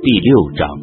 第6章，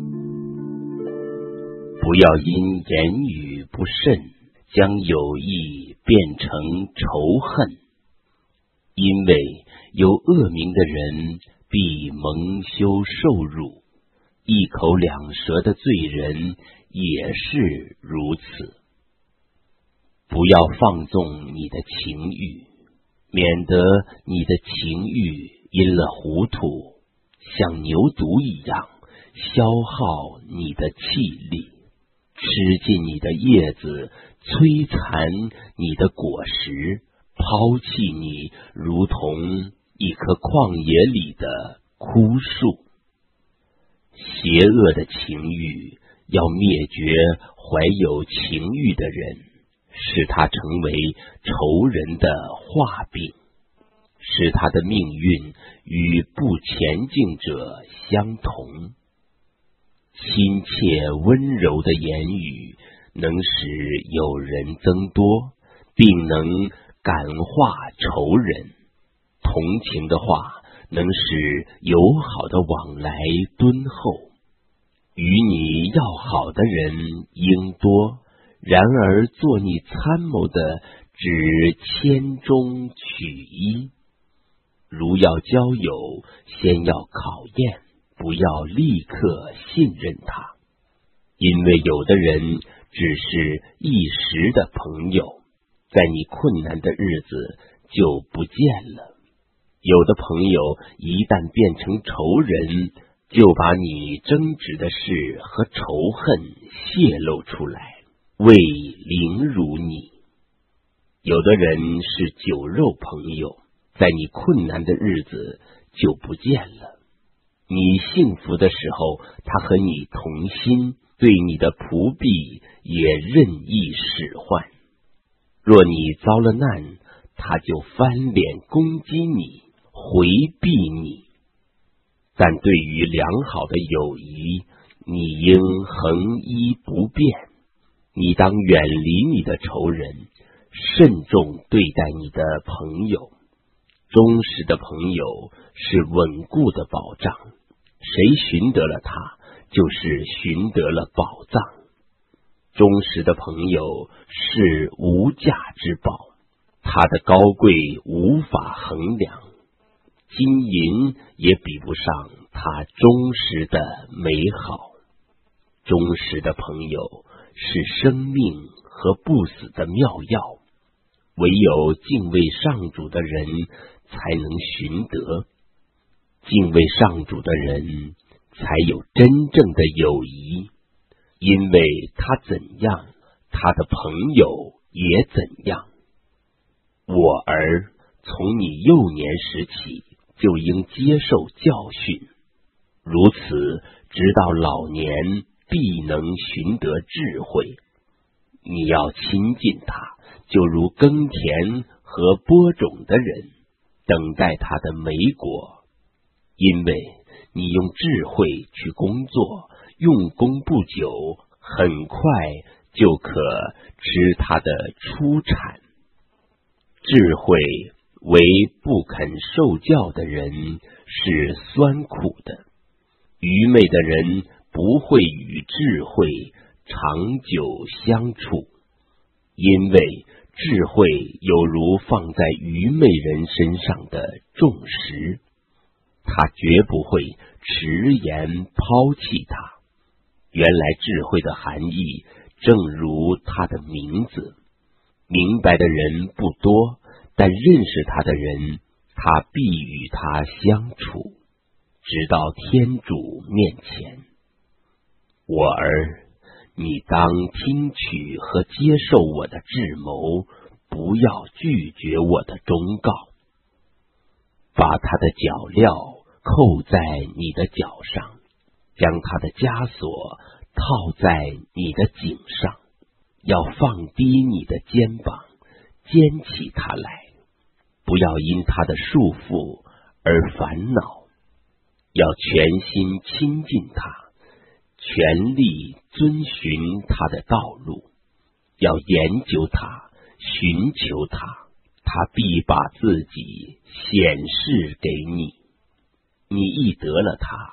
不要因言语不慎，将友谊变成仇恨，因为有恶名的人必蒙羞受辱，一口两舌的罪人也是如此。不要放纵你的情欲，免得你的情欲因了糊涂，像牛犊一样消耗你的气力，吃尽你的叶子，摧残你的果实，抛弃你如同一棵旷野里的枯树。邪恶的情欲要灭绝怀有情欲的人，使他成为仇人的画饼，使他的命运与不前进者相同。亲切温柔的言语能使友人增多，并能感化仇人。同情的话能使友好的往来敦厚。与你要好的人应多，然而做你参谋的只千中取一。如要交友，先要考验，不要立刻信任他，因为有的人只是一时的朋友，在你困难的日子就不见了。有的朋友一旦变成仇人，就把你争执的事和仇恨泄露出来，为凌辱你。有的人是酒肉朋友，在你困难的日子就不见了。你幸福的时候，他和你同心，对你的仆婢也任意使唤。若你遭了难，他就翻脸攻击你，回避你。但对于良好的友谊，你应恒依不变。你当远离你的仇人，慎重对待你的朋友。忠实的朋友是稳固的保障，谁寻得了他，就是寻得了宝藏。忠实的朋友是无价之宝，他的高贵无法衡量，金银也比不上他忠实的美好。忠实的朋友是生命和不死的妙药，唯有敬畏上主的人才能寻得。敬畏上主的人才有真正的友谊，因为他怎样，他的朋友也怎样。我儿，从你幼年时起就应接受教训，如此直到老年必能寻得智慧。你要亲近他，就如耕田和播种的人，等待他的美果。因为你用智慧去工作，用功不久，很快就可吃它的出产。智慧为不肯受教的人是酸苦的，愚昧的人不会与智慧长久相处，因为智慧有如放在愚昧人身上的重石，他绝不会迟延抛弃他。原来智慧的含义正如他的名字，明白的人不多，但认识他的人，他必与他相处，直到天主面前。我儿，你当听取和接受我的智谋，不要拒绝我的忠告。把他的脚镣扣在你的脚上，将他的枷锁套在你的颈上，要放低你的肩膀，肩起他来，不要因他的束缚而烦恼，要全心亲近他，全力遵循他的道路，要研究他，寻求他，他必把自己显示给你。你一得了他，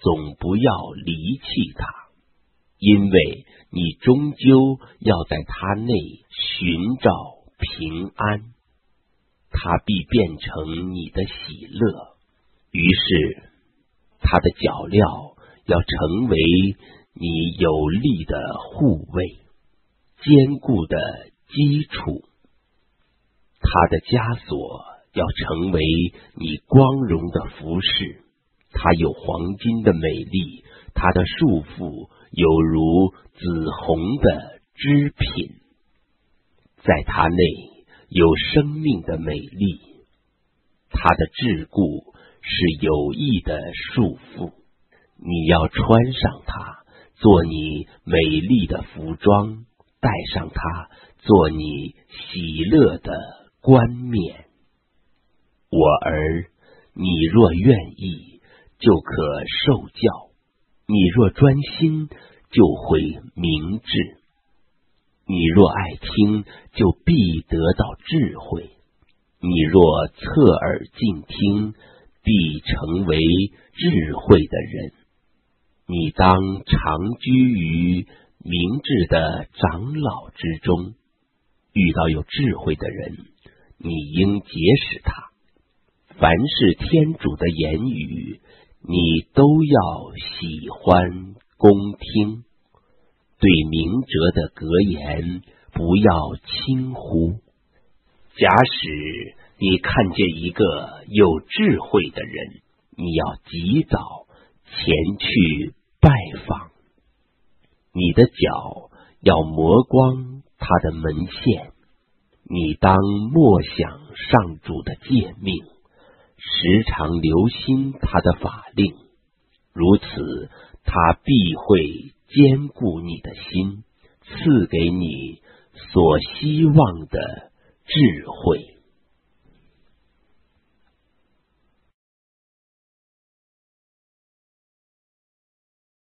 总不要离弃他，因为你终究要在他内寻找平安，他必变成你的喜乐。于是他的脚镣要成为你有力的护卫，坚固的基础。他的枷锁要成为你光荣的服饰，他有黄金的美丽，他的束缚有如紫红的织品，在他内有生命的美丽，他的桎梏是有益的束缚，你要穿上它，做你美丽的服装，戴上它，做你喜乐的冠冕。我儿，你若愿意，就可受教；你若专心，就会明智；你若爱听，就必得到智慧；你若侧耳静听，必成为智慧的人。你当常居于明智的长老之中，遇到有智慧的人，你应结识他。凡是天主的言语，你都要喜欢恭听。对明哲的格言不要轻忽。假使你看见一个有智慧的人，你要及早前去拜访。你的脚要磨光他的门线，你当默想上主的诫命，时常留心他的法令，如此他必会坚固你的心，赐给你所希望的智慧。